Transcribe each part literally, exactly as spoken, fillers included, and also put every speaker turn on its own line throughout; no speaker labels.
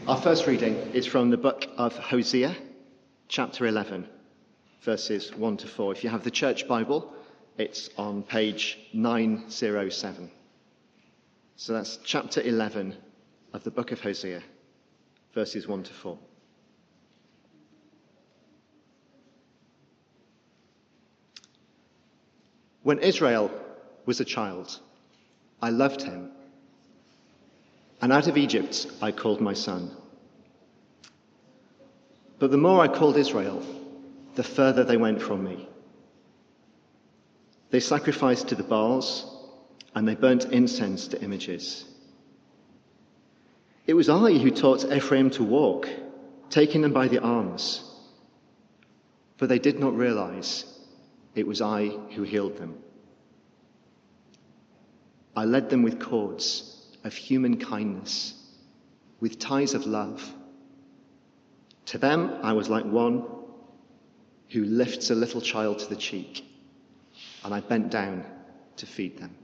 Our first reading is from the book of Hosea, chapter eleven, verses one to four. If you have the church Bible, it's on page nine oh seven. So that's chapter eleven of the book of Hosea, verses one to four. When Israel was a child, I loved him, and out of Egypt I called my son. But the more I called Israel, the further they went from me. They sacrificed to the Baals, and they burnt incense to images. It was I who taught Ephraim to walk, taking them by the arms. For they did not realize it was I who healed them. I led them with cords of human kindness, with ties of love. To them I was like one who lifts a little child to the cheek, and I bent down to feed them.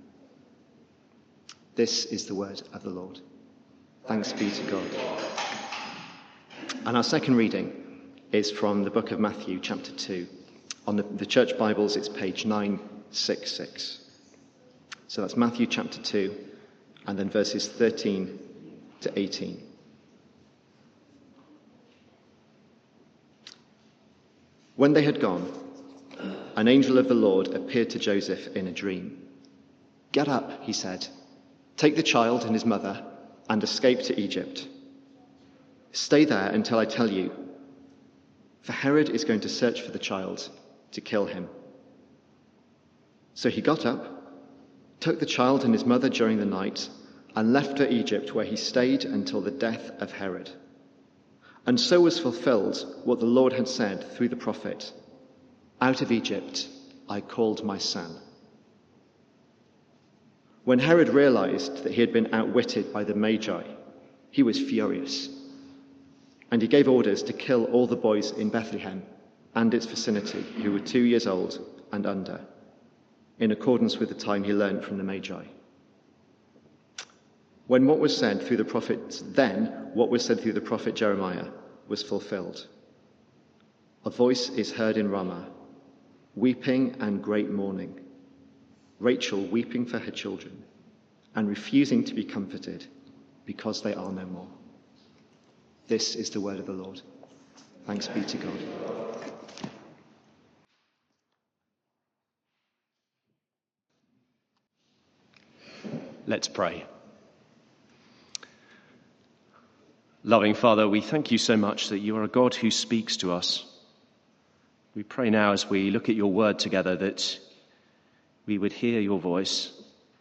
This is the word of the Lord. Thanks be to God. And our second reading is from the book of Matthew, chapter two. On the, the church Bibles, it's page nine sixty-six. So that's Matthew chapter two, and then verses thirteen to eighteen. When they had gone, an angel of the Lord appeared to Joseph in a dream. "Get up," he said, "take the child and his mother and escape to Egypt. Stay there until I tell you, for Herod is going to search for the child to kill him." So he got up, took the child and his mother during the night, and left for Egypt, where he stayed until the death of Herod. And so was fulfilled what the Lord had said through the prophet, "Out of Egypt I called my son." When Herod realized that he had been outwitted by the Magi, he was furious, and he gave orders to kill all the boys in Bethlehem and its vicinity who were two years old and under, in accordance with the time he learned from the Magi. When what was said through the prophet, then what was said through the prophet Jeremiah was fulfilled. A voice is heard in Ramah, weeping and great mourning, Rachel weeping for her children and refusing to be comforted because they are no more. This is the word of the Lord. Thanks be to God.
Let's pray. Loving Father, we thank you so much that you are a God who speaks to us. We pray now as we look at your word together that we would hear your voice.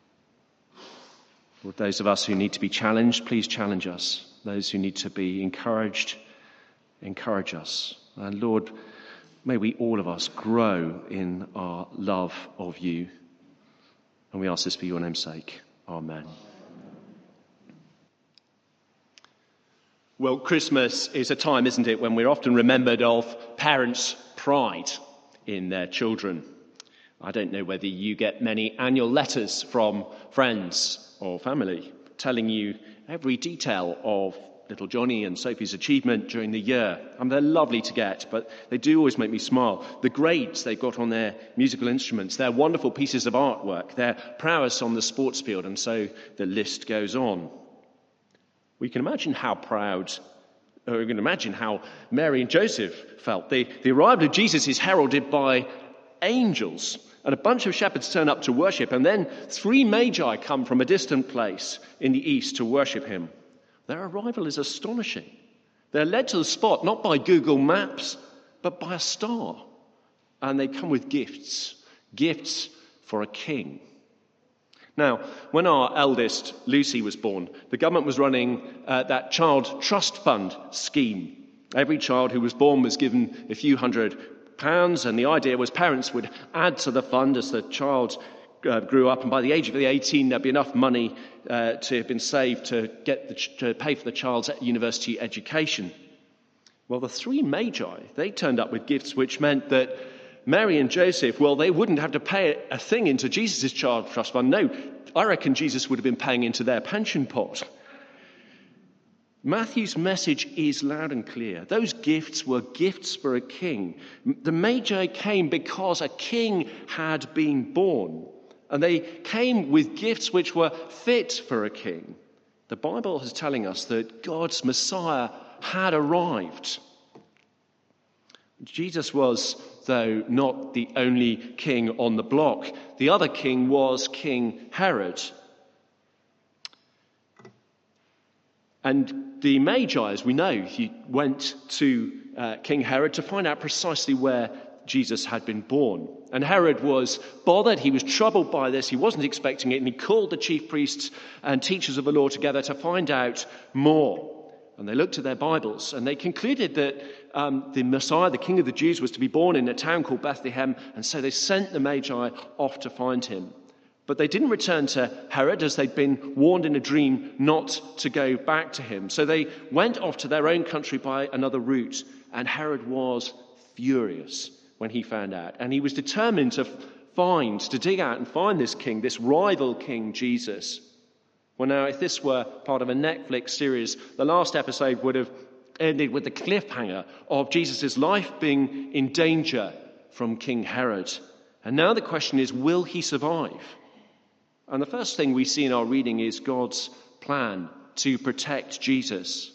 Lord, those of us who need to be challenged, please challenge us. Those who need to be encouraged, encourage us. And Lord, may we all of us grow in our love of you. And we ask this for your name's sake. Amen. Well, Christmas is a time, isn't it, when we're often remembered of parents' pride in their children. I don't know whether you get many annual letters from friends or family telling you every detail of little Johnny and Sophie's achievement during the year. And they're lovely to get, but they do always make me smile. The grades they've got on their musical instruments, their wonderful pieces of artwork, their prowess on the sports field, and so the list goes on. We can imagine how proud, or we can imagine how Mary and Joseph felt. The, the arrival of Jesus is heralded by angels, and a bunch of shepherds turn up to worship, and then three magi come from a distant place in the east to worship him. Their arrival is astonishing. They're led to the spot not by Google Maps, but by a star. And they come with gifts, gifts for a king. Now, when our eldest, Lucy, was born, the government was running uh, that child trust fund scheme. Every child who was born was given a few hundred pounds, and the idea was parents would add to the fund as the child uh, grew up, and by the age of the eighteen, there'd be enough money uh, to have been saved to get the ch- to pay for the child's university education. Well, the three magi, they turned up with gifts which meant that Mary and Joseph, well, they wouldn't have to pay a thing into Jesus' child trust fund. No, I reckon Jesus would have been paying into their pension pot. Matthew's message is loud and clear. Those gifts were gifts for a king. The Magi came because a king had been born, and they came with gifts which were fit for a king. The Bible is telling us that God's Messiah had arrived. Jesus was, though, not the only king on the block. The other king was King Herod. And the Magi, as we know, he went to uh, King Herod to find out precisely where Jesus had been born. And Herod was bothered. He was troubled by this. He wasn't expecting it. And he called the chief priests and teachers of the law together to find out more. And they looked at their Bibles and they concluded that um, the Messiah, the King of the Jews, was to be born in a town called Bethlehem. And so they sent the Magi off to find him. But they didn't return to Herod, as they'd been warned in a dream not to go back to him. So they went off to their own country by another route. And Herod was furious when he found out. And he was determined to find, to dig out and find this king, this rival king, Jesus. Well, now, if this were part of a Netflix series, the last episode would have ended with the cliffhanger of Jesus' life being in danger from King Herod. And now the question is, will he survive? And the first thing we see in our reading is God's plan to protect Jesus.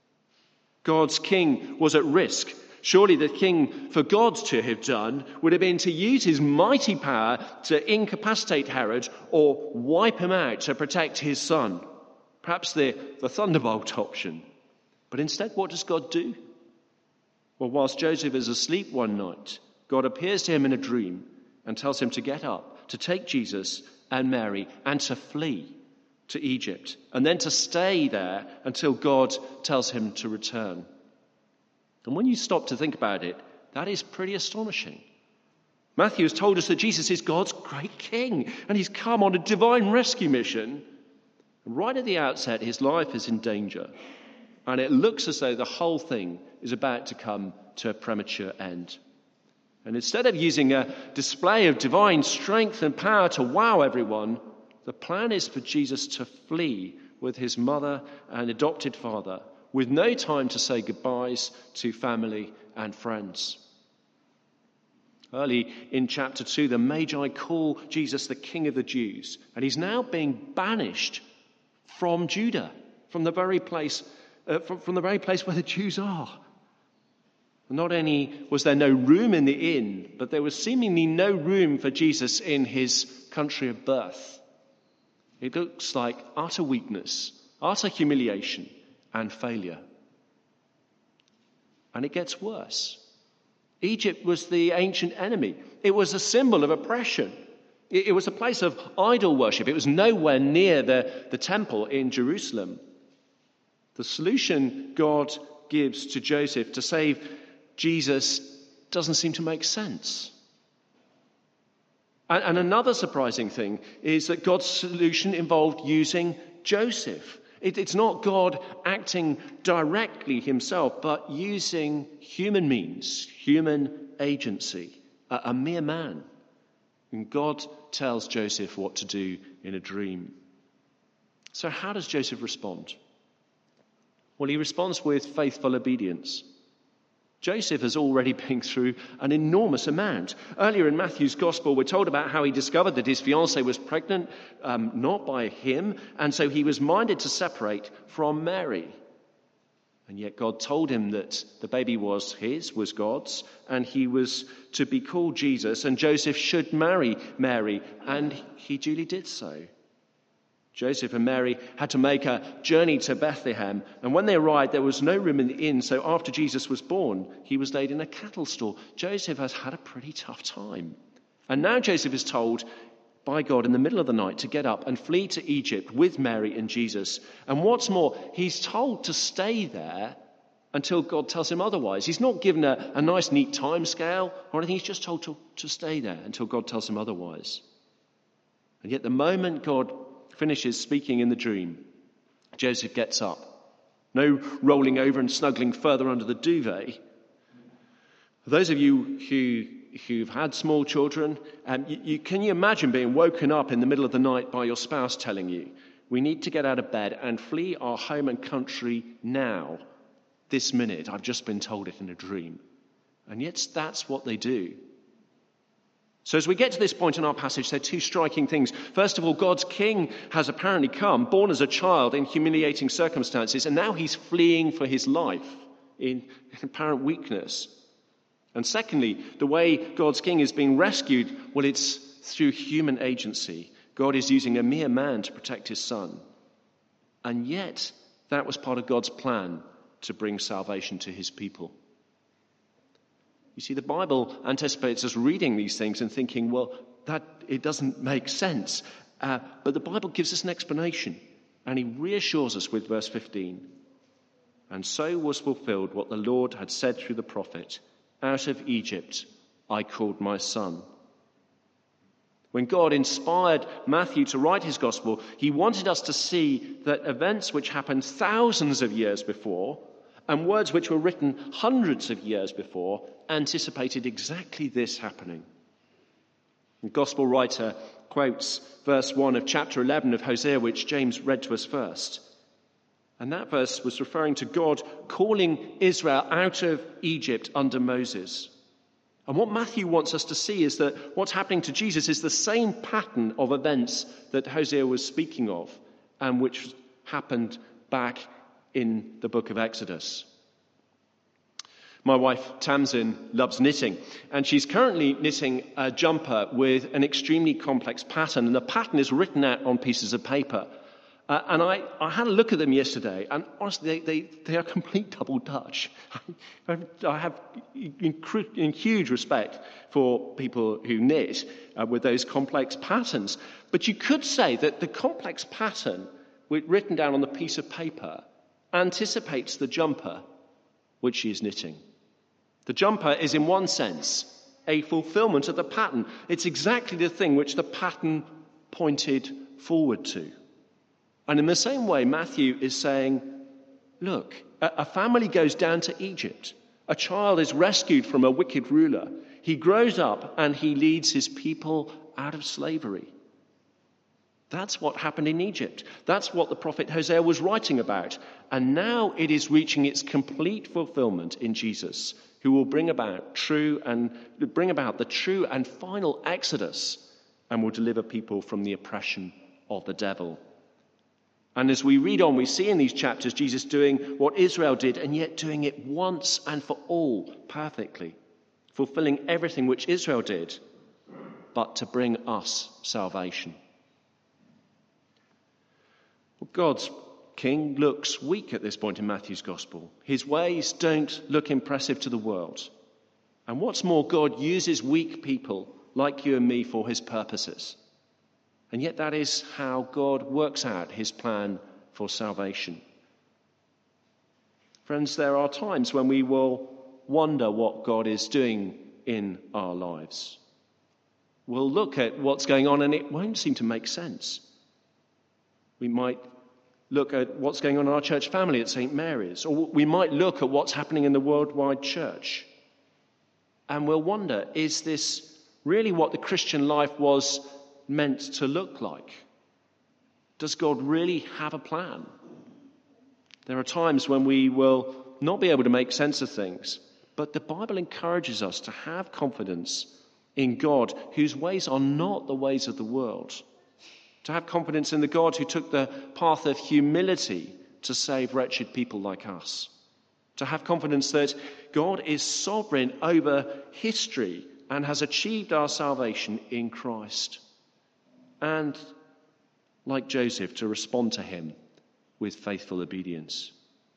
God's king was at risk. Surely the thing for God to have done would have been to use his mighty power to incapacitate Herod or wipe him out to protect his son. Perhaps the, the thunderbolt option. But instead, what does God do? Well, whilst Joseph is asleep one night, God appears to him in a dream and tells him to get up, to take Jesus and Mary, and to flee to Egypt, and then to stay there until God tells him to return. And when you stop to think about it, that is pretty astonishing. Matthew has told us that Jesus is God's great king, and he's come on a divine rescue mission. And right at the outset, his life is in danger, and it looks as though the whole thing is about to come to a premature end. And instead of using a display of divine strength and power to wow everyone, the plan is for Jesus to flee with his mother and adopted father, with no time to say goodbyes to family and friends. Early in chapter two, the Magi call Jesus the King of the Jews, and he's now being banished from Judah, from the very place, uh, from, from the very place where the Jews are. Not only was there no room in the inn, but there was seemingly no room for Jesus in his country of birth. It looks like utter weakness, utter humiliation, and failure. And it gets worse. Egypt was the ancient enemy. It was a symbol of oppression. It, it was a place of idol worship. It was nowhere near the, the temple in Jerusalem. The solution God gives to Joseph to save Jesus doesn't seem to make sense. And, and another surprising thing is that God's solution involved using Joseph. It, it's not God acting directly himself, but using human means, human agency, a, a mere man. And God tells Joseph what to do in a dream. So how does Joseph respond? Well, he responds with faithful obedience. Joseph has already been through an enormous amount. Earlier in Matthew's Gospel, we're told about how he discovered that his fiancée was pregnant, um, not by him, and so he was minded to separate from Mary. And yet God told him that the baby was his, was God's, and he was to be called Jesus, and Joseph should marry Mary, and he duly did so. Joseph and Mary had to make a journey to Bethlehem, and when they arrived, there was no room in the inn, so after Jesus was born, he was laid in a cattle stall. Joseph has had a pretty tough time. And now Joseph is told by God in the middle of the night to get up and flee to Egypt with Mary and Jesus. And what's more, he's told to stay there until God tells him otherwise. He's not given a, a nice, neat time scale or anything. He's just told to, to stay there until God tells him otherwise. And yet the moment God finishes speaking in the dream, Joseph gets up. No rolling over and snuggling further under the duvet. For those of you who, who've had small children, um, you, you, can you imagine being woken up in the middle of the night by your spouse telling you, We need to get out of bed and flee our home and country now, this minute. I've just been told it in a dream. And yet that's what they do. So as we get to this point in our passage, there are two striking things. First of all, God's king has apparently come, born as a child in humiliating circumstances, and now he's fleeing for his life in apparent weakness. And secondly, the way God's king is being rescued, well, it's through human agency. God is using a mere man to protect his son. And yet, that was part of God's plan to bring salvation to his people. You see, the Bible anticipates us reading these things and thinking, well, that it doesn't make sense. Uh, but the Bible gives us an explanation. And he reassures us with verse fifteen. And so was fulfilled what the Lord had said through the prophet, out of Egypt I called my son. When God inspired Matthew to write his gospel, he wanted us to see that events which happened thousands of years before and words which were written hundreds of years before anticipated exactly this happening. The gospel writer quotes verse one of chapter eleven of Hosea, which James read to us first. And that verse was referring to God calling Israel out of Egypt under Moses. And what Matthew wants us to see is that what's happening to Jesus is the same pattern of events that Hosea was speaking of and which happened back in the book of Exodus. My wife, Tamsin, loves knitting, and she's currently knitting a jumper with an extremely complex pattern, and the pattern is written out on pieces of paper. Uh, and I, I had a look at them yesterday, and honestly, they, they, they are complete double Dutch. I, I have in, in huge respect for people who knit uh, with those complex patterns. But you could say that the complex pattern written down on the piece of paper anticipates the jumper which she is knitting. The jumper is, in one sense, a fulfillment of the pattern. It's exactly the thing which the pattern pointed forward to. And in the same way, Matthew is saying, look, a family goes down to Egypt. A child is rescued from a wicked ruler. He grows up and he leads his people out of slavery. That's what happened in Egypt. That's what the prophet Hosea was writing about. And now it is reaching its complete fulfillment in Jesus, who will bring about true and bring about the true and final exodus and will deliver people from the oppression of the devil. And as we read on, we see in these chapters Jesus doing what Israel did, and yet doing it once and for all perfectly, fulfilling everything which Israel did, but to bring us salvation. Well, God's king looks weak at this point in Matthew's gospel. His ways don't look impressive to the world. And what's more, God uses weak people like you and me for his purposes. And yet that is how God works out his plan for salvation. Friends, there are times when we will wonder what God is doing in our lives. We'll look at what's going on and it won't seem to make sense. We might look at what's going on in our church family at Saint Mary's, or we might look at what's happening in the worldwide church. And we'll wonder, is this really what the Christian life was meant to look like? Does God really have a plan? There are times when we will not be able to make sense of things, but the Bible encourages us to have confidence in God, whose ways are not the ways of the world. To have confidence in the God who took the path of humility to save wretched people like us. To have confidence that God is sovereign over history and has achieved our salvation in Christ. And, like Joseph, to respond to him with faithful obedience.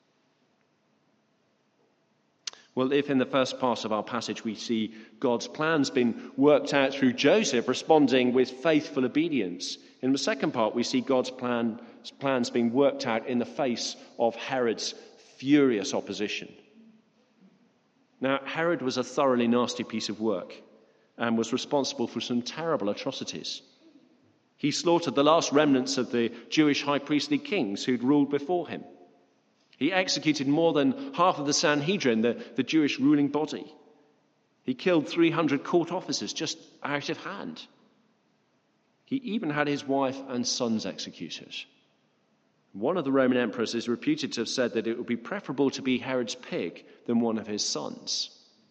Well, if in the first part of our passage we see God's plans being worked out through Joseph responding with faithful obedience, in the second part we see God's plan, plans being worked out in the face of Herod's furious opposition. Now, Herod was a thoroughly nasty piece of work and was responsible for some terrible atrocities. He slaughtered the last remnants of the Jewish high priestly kings who'd ruled before him. He executed more than half of the Sanhedrin, the, the Jewish ruling body. He killed three hundred court officers just out of hand. He even had his wife and sons executed. One of the Roman emperors is reputed to have said that it would be preferable to be Herod's pig than one of his sons.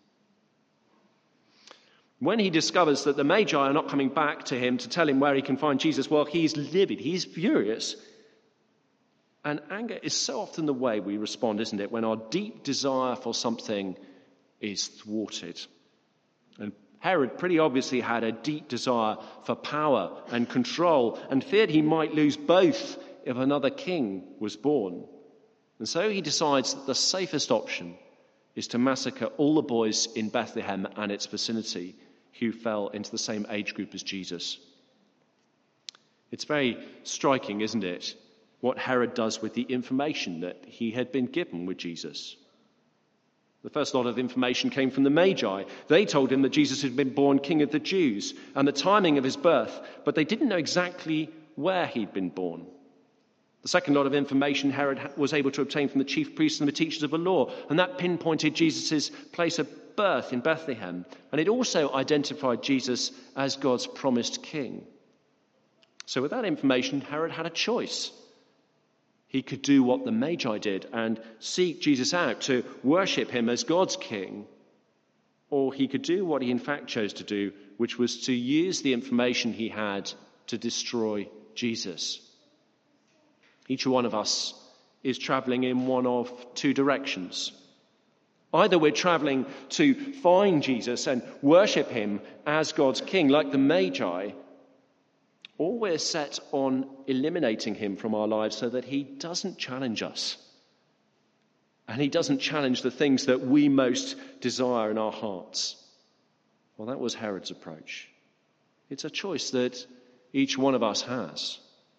When he discovers that the Magi are not coming back to him to tell him where he can find Jesus, well, he's livid, he's furious. And anger is so often the way we respond, isn't it, when our deep desire for something is thwarted. And Herod pretty obviously had a deep desire for power and control and feared he might lose both if another king was born. And so he decides that the safest option is to massacre all the boys in Bethlehem and its vicinity who fell into the same age group as Jesus. It's very striking, isn't it, what Herod does with the information that he had been given with Jesus. The first lot of information came from the Magi. They told him that Jesus had been born King of the Jews and the timing of his birth, but they didn't know exactly where he'd been born. The second lot of information Herod was able to obtain from the chief priests and the teachers of the law, and that pinpointed Jesus' place of birth in Bethlehem, and it also identified Jesus as God's promised king. So with that information, Herod had a choice. He could do what the Magi did and seek Jesus out to worship him as God's king, or he could do what he in fact chose to do, which was to use the information he had to destroy Jesus. Each one of us is traveling in one of two directions. Either we're traveling to find Jesus and worship him as God's king, like the Magi, or we're set on eliminating him from our lives so that he doesn't challenge us. And he doesn't challenge the things that we most desire in our hearts. Well, that was Herod's approach. It's a choice that each one of us has.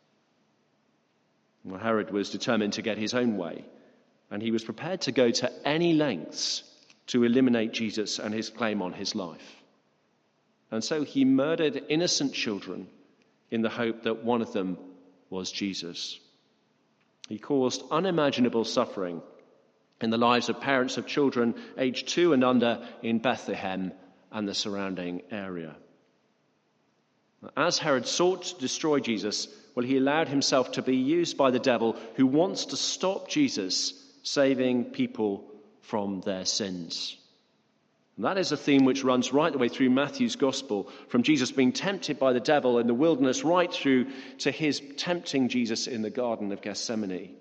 Well, Herod was determined to get his own way, and he was prepared to go to any lengths to eliminate Jesus and his claim on his life. And so he murdered innocent children in the hope that one of them was Jesus. He caused unimaginable suffering in the lives of parents of children aged two and under in Bethlehem and the surrounding area. As Herod sought to destroy Jesus, well, he allowed himself to be used by the devil, who wants to stop Jesus saving people from their sins. And that is a theme which runs right the way through Matthew's gospel, from Jesus being tempted by the devil in the wilderness right through to his tempting Jesus in the Garden of Gethsemane.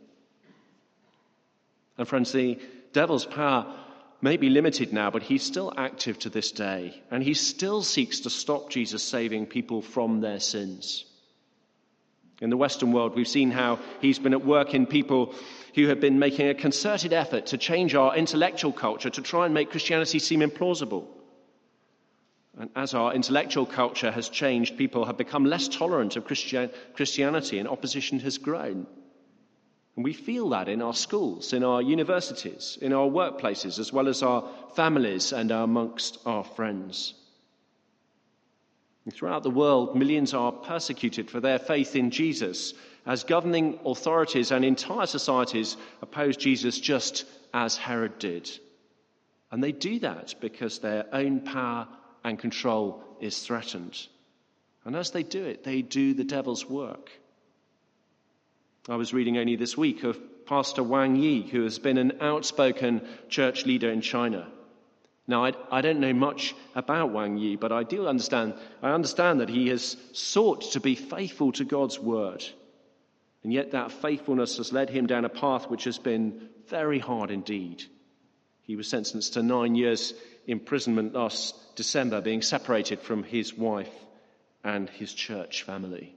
And friends, the devil's power may be limited now, but he's still active to this day, and he still seeks to stop Jesus saving people from their sins. In the Western world, we've seen how he's been at work in people who have been making a concerted effort to change our intellectual culture to try and make Christianity seem implausible. And as our intellectual culture has changed, people have become less tolerant of Christian- Christianity, and opposition has grown. And we feel that in our schools, in our universities, in our workplaces, as well as our families and amongst our friends. And throughout the world, millions are persecuted for their faith in Jesus, as governing authorities and entire societies oppose Jesus just as Herod did. And they do that because their own power and control is threatened. And as they do it, they do the devil's work. I was reading only this week of Pastor Wang Yi, who has been an outspoken church leader in China. Now, I, I don't know much about Wang Yi, but I do understand, I understand that he has sought to be faithful to God's word. And yet that faithfulness has led him down a path which has been very hard indeed. He was sentenced to nine years imprisonment last December, being separated from his wife and his church family.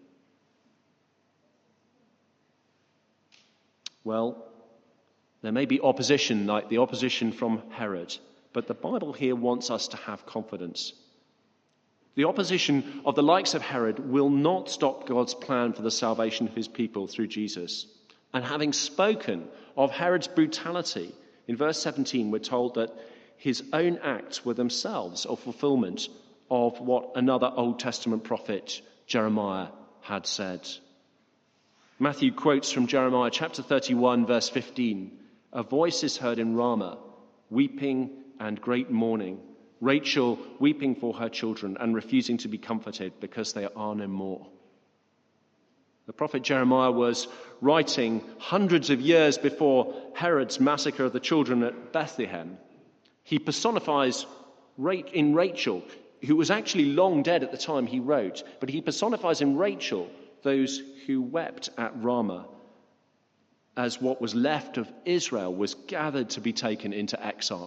Well, there may be opposition like the opposition from Herod, but the Bible here wants us to have confidence. The opposition of the likes of Herod will not stop God's plan for the salvation of his people through Jesus. And having spoken of Herod's brutality, in verse seventeen, we're told that his own acts were themselves a fulfillment of what another Old Testament prophet, Jeremiah, had said. Matthew quotes from Jeremiah chapter thirty-one, verse fifteen, "A voice is heard in Ramah, weeping and great mourning, Rachel weeping for her children and refusing to be comforted because they are no more." The prophet Jeremiah was writing hundreds of years before Herod's massacre of the children at Bethlehem. He personifies in Rachel, who was actually long dead at the time he wrote, but he personifies in Rachel those who wept at Ramah as what was left of Israel was gathered to be taken into exile.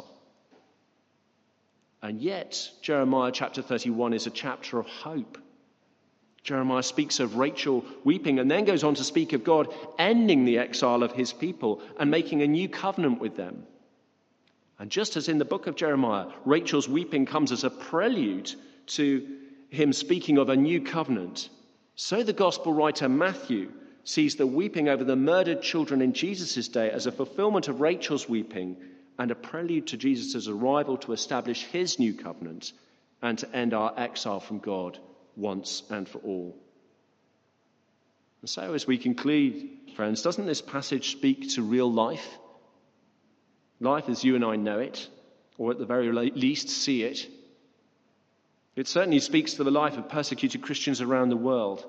And yet, Jeremiah chapter thirty-one is a chapter of hope. Jeremiah speaks of Rachel weeping and then goes on to speak of God ending the exile of his people and making a new covenant with them. And just as in the book of Jeremiah, Rachel's weeping comes as a prelude to him speaking of a new covenant, so the gospel writer Matthew sees the weeping over the murdered children in Jesus' day as a fulfillment of Rachel's weeping and a prelude to Jesus' arrival to establish his new covenant and to end our exile from God once and for all. And so as we conclude, friends, doesn't this passage speak to real life? Life as you and I know it, or at the very least see it. It certainly speaks to the life of persecuted Christians around the world.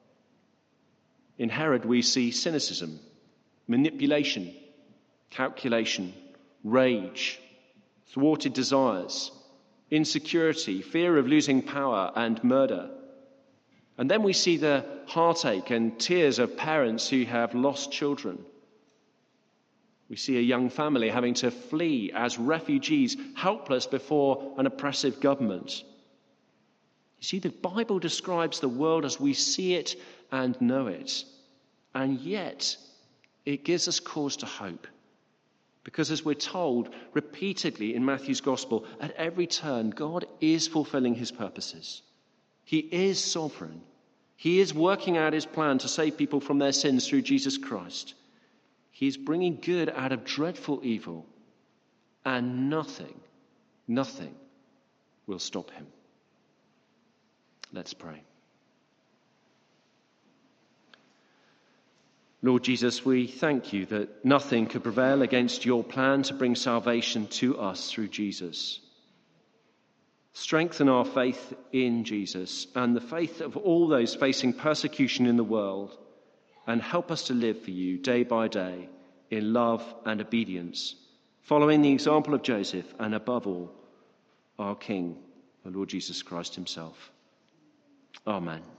In Herod we see cynicism, manipulation, calculation, rage, thwarted desires, insecurity, fear of losing power, and murder. And then we see the heartache and tears of parents who have lost children. We see a young family having to flee as refugees, helpless before an oppressive government. You see, the Bible describes the world as we see it and know it. And yet, it gives us cause to hope. Because as we're told repeatedly in Matthew's Gospel, at every turn, God is fulfilling his purposes. He is sovereign. He is working out his plan to save people from their sins through Jesus Christ. He is bringing good out of dreadful evil. And nothing, nothing will stop him. Let's pray. Lord Jesus, we thank you that nothing could prevail against your plan to bring salvation to us through Jesus. Strengthen our faith in Jesus and the faith of all those facing persecution in the world, and help us to live for you day by day in love and obedience, following the example of Joseph and above all, our King, the Lord Jesus Christ himself. Amen.